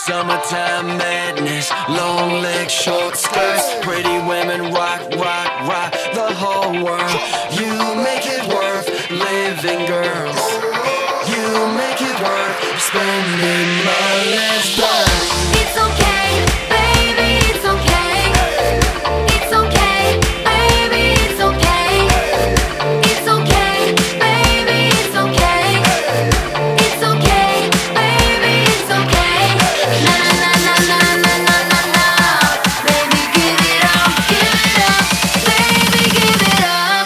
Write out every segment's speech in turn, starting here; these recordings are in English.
Summertime madness, long legs, short skirts. Pretty women rock, rock, rock the whole world. You make it worth living, girls. You make it worth spending my last dime. It's okay, baby, it's okay. It's okay, baby, it's okay. It's okay, baby, it's okay. It's okay, baby, it's okay. Na na na na na na na na. Baby, give it up, baby, give it up.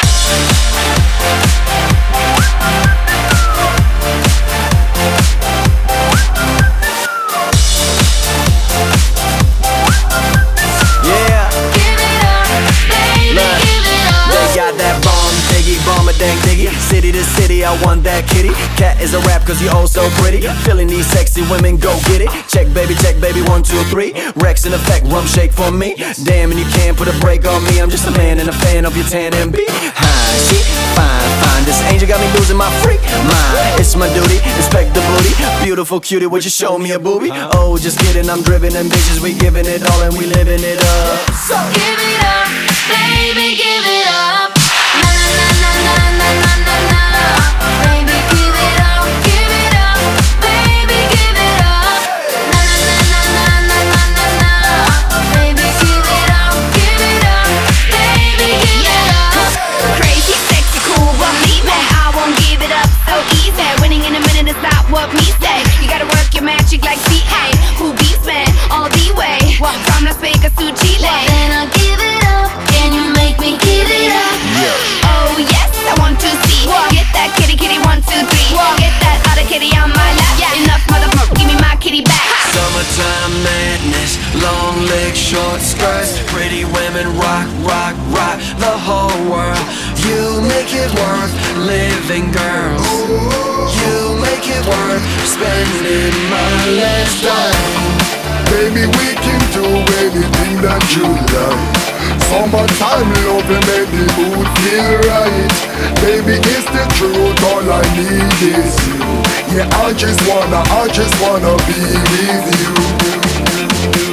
Yeah, Give it up, baby, look, give it up. they got that bomb, diggy, bomb a dang diggy. City to city, I want that kitty. Cat is a rap cause you oh so pretty. Feeling these sexy women, go get it. Check baby, 1, 2, 3. Rex in effect, rum shake for me. Damn, and you can't put a break on me. I'm just a man and a fan of your tan and B. Hi, she fine, fine. This angel got me losing my freak mind. It's my duty, inspect the booty. Beautiful cutie, would you show me a boobie? Oh, just kidding, I'm driven ambitious. We giving it all and we living it up. So Give it up, baby, give it up. Na na na na na na na na. Baby, give it up, baby, give it up. Na na na na na na na na. Baby, give it up, baby, give it up. Crazy, sexy, cool, want me, man. I won't give it up so easy. Winning in a minute is not what me say. You gotta work your magic like CA. Who beats, man? All the way. From Las Vegas to Chile. Then I'll give it up. Can you make me give it up? Oh yes, I want to see. Get that kitty, kitty, 1, 2, 3. Get that other kitty on my lap. Enough, motherfucker, give me my kitty back. summertime madness, long legs, short skirts. Pretty women rock, rock, rock the whole world. You make it worth living, girls. You make it worth spending my last dime. Baby, we can do anything that you like. Summertime love and make the mood feel right. Baby, it's the truth, all I need is you. Yeah, I just wanna be with you.